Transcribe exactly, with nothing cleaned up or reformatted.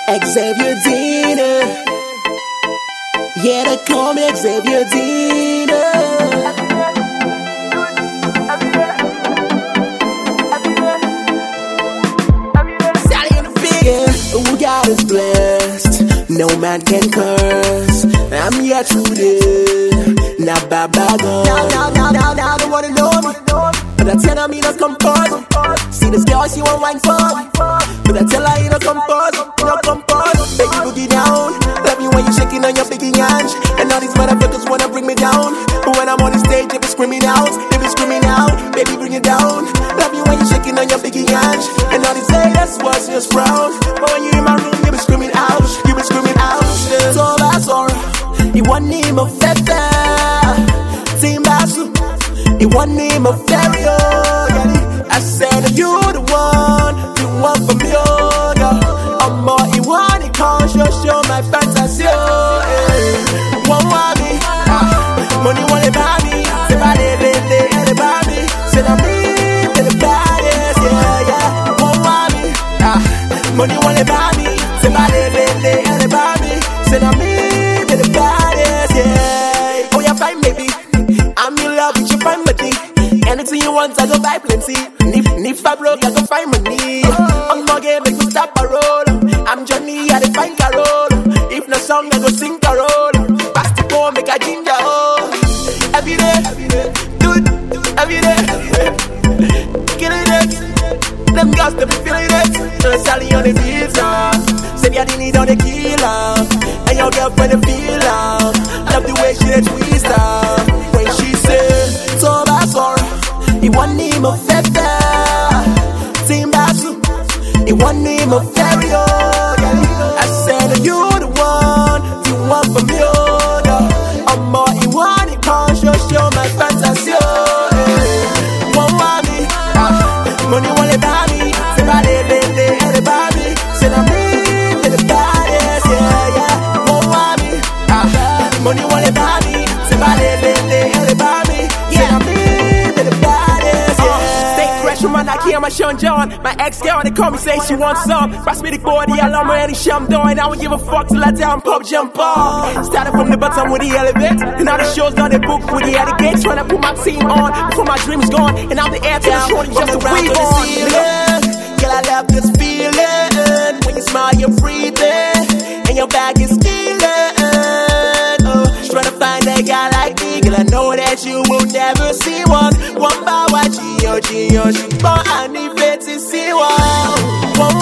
Xavier Dina. Yeah, they call me Xavier Dina. Sally in the big, yeah, who God is blessed. No man can curse. I'm here today. Not bad, bad girl. Now, now, now, now, now, they wanna know me. But I tell her me not compose. See this girl, she want wine for me. But I tell her you not compose, you not compose. Baby, boogie down. Love you when you shaking on your biggie hands. And all these motherfuckers wanna bring me down. But when I'm on the stage, they be screaming out, they be screaming out. Baby, bring it down. Love you when you shaking on your biggie hands. And all these haters was just frown. But when you in my room, you be screaming out, you be screaming out. So that's alright. You want him a feather, Timbasu. You want him a fairy, oh, I said you the one, you want for me, oh, yeah. I'm more you want it, can't show, show my fantasy, oh, yeah. One want me, ah, money want it by me, say by the day, day, and by me, say I'm me, to the baddest, yeah, yeah. One want me, ah, money want it by me, say by the day, day, and by me, say I'm me, to the baddest, yeah. Oh, yeah, fine, baby. I'm in love with your fine body. Anything you want, I go buy plenty. If, if I broke, I go find money. I'm more game, make me stop a roll. I'm Johnny, I dey find Carol. If no song, I go sing Carol. Pass the phone, make a ginger. Oh, every day, do it, every day. Killing it, them girls, they be feeling it. Uh, Sally on the pizza, say I didn't need on the killer. And your girlfriend, they feel her. Love the way she dey twist her. She said, so that's alright. You want him a feather, Timbasu. You want him a fairy, oh, yeah. I said, you the one, you want for me, oh, yeah. I'm more, you want it, can't show, show my fantasy, oh, yeah. One want me, ah, money want it by me. Say, by the day, day, and by me. Say, I'm me, to the baddest, yeah, yeah. One want me, ah, money want it by me. Say, by the day, day, my Sean John, my ex-girl, they call me, say she wants some. Pass me the body, I love her any sham doing. I don't give a fuck till I down pop jump off. Started from the bottom with the elevate. And all the shows done, they book with the etiquette. Trying to put my team on before my dream's gone. And I'm the air to the shorty just to breathe on. Girl, I love this feeling. When you smile, you're breathing. And your back is stealing. Oh, trying to find a guy like me. Girl, I know that you will never see one. One by one, G O G O, she born and if it's see one.